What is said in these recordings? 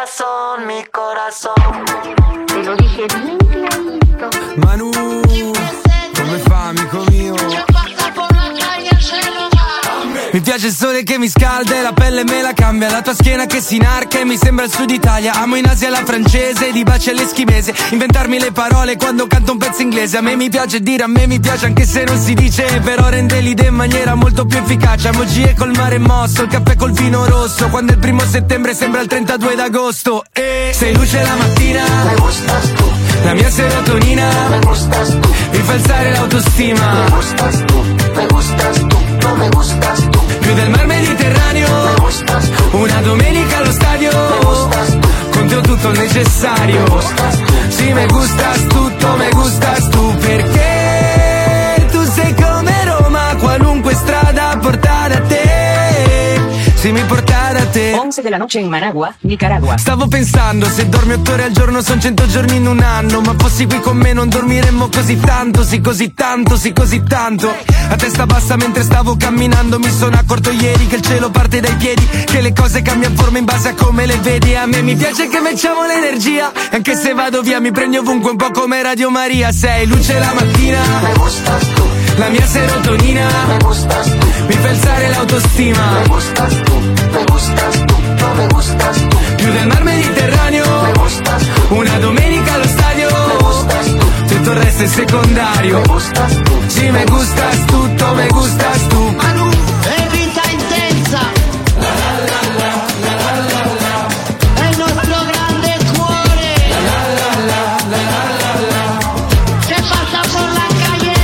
corazón, mi corazón. Te lo dije bien clarito. Manu, come fa, amico mio? Mi piace il sole che mi scalda e la pelle me la cambia. La tua schiena che si inarca e mi sembra il sud Italia. Amo in Asia la francese, di baci all'eschimese. Inventarmi le parole quando canto un pezzo inglese. A me mi piace dire, a me mi piace anche se non si dice. Però rende l'idea in maniera molto più efficace. Emoji col mare mosso, il caffè col vino rosso. Quando è il 1 settembre sembra il 32 d'agosto. E sei luce la mattina, Me gustas tú, la mia serotonina, me gustas tú, mi fa alzare l'autostima. me gustas tú, me gustas tú, no me gustas tú. Più del mar Mediterraneo, Me gustas tú, una domenica allo stadio, gustas tú, con te ho tutto il necessario. me gustas tú. Sì, me gustas tutto, me gustas tu, perché tu sei come Roma, qualunque strada porta da te, sì, mi porta da te. 11 de la noche en Managua, Nicaragua. Stavo pensando, se dormi 8 ore al giorno son 100 giorni in un anno. Ma fossi qui con me non dormiremmo così tanto, sì così tanto, sì così tanto. A testa bassa mentre stavo camminando mi sono accorto ieri che il cielo parte dai piedi, che le cose cambiano forma in base a come le vedi. A me mi piace che mettiamo l'energia, anche se vado via mi prendi ovunque un po' come Radio Maria. Sei luce la mattina, Me gustas tú, la mia serotonina, me gustas tú, mi fa alzare l'autostima. me gustas tú, me gustas tú, no me gustas tú. Più del mar Mediterraneo, Me gustas tú, una domenica allo stadio, me gustas tú, tutto il resto è secondario. me gustas tú. Sì, me gustas tutto, me gustas tu. È vita intensa. È il nostro grande cuore. Che passa por la calle.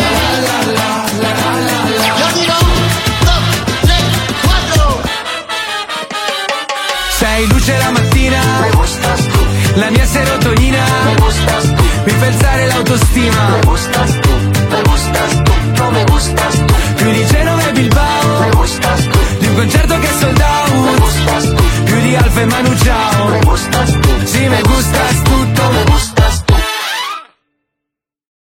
Yo digo 2, 3, 4. Sei luce la mattina, Me gustas tú, la mia serotonina, me gustas tú, mi fa alzare l'autostima. me gustas tú, no me gustas tú. Più di Genova e Bilbao, Me gustas tú, di un concerto che è sold me out, gustas tú, più di Alfa e Manu Ciao. me gustas tú. Sì, me gustas